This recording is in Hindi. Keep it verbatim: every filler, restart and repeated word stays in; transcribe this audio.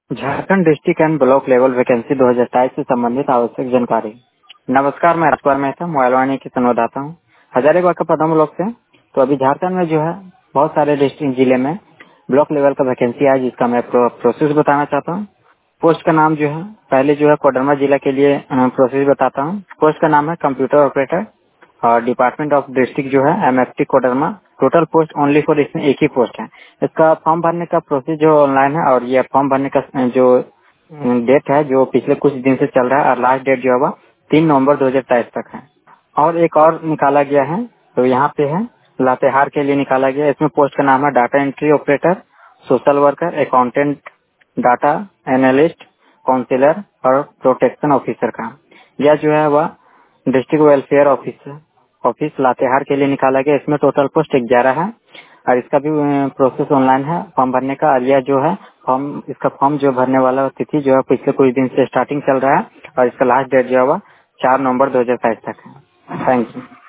Jharkhand district and block level vacancy दो हज़ार तेईस से संबंधित आवश्यक जानकारी। नमस्कार, मैं राजकुमार मेहता मोबाइल वाणी की संवाददाता हूँ हजारीबाग का पदम ब्लॉक से। तो अभी झारखंड में जो है बहुत सारे डिस्ट्रिक्ट जिले में ब्लॉक लेवल का वैकेंसी है, जिसका मैं प्रो, प्रोसेस बताना चाहता हूँ। पोस्ट का नाम जो है, पहले जो है कोडरमा जिला के लिए अ, प्रोसेस बताता हूँ। पोस्ट का नाम है कंप्यूटर ऑपरेटर और डिपार्टमेंट ऑफ डिस्ट्रिक्ट जो है MFT Koderma. Total post only four, इसमें एक ही पोस्ट है। इसका फॉर्म भरने का प्रोसेस जो ऑनलाइन है, और ये फॉर्म भरने का जो डेट है जो पिछले कुछ दिन से चल रहा है, और लास्ट डेट जो है वह तीन नवंबर दो हजार तेईस तक है। और एक और निकाला गया है, तो यहाँ पे है लातेहार के लिए निकाला गया है। इसमें पोस्ट का नाम है data entry operator, social worker, accountant, data analyst, counsellor और प्रोटेक्शन ऑफिसर का। यह जो है वह district welfare officer office Latehar के लिए निकाला गया। इसमें टोटल पोस्ट ग्यारह है, और इसका भी प्रोसेस ऑनलाइन है फॉर्म भरने का। और यह जो है फॉर्म, इसका फॉर्म जो भरने वाला तिथि जो है पिछले कुछ दिन से स्टार्टिंग चल रहा है, और इसका लास्ट डेट जो है वह चार नवंबर दो हजार तेईस तक है। Thank you.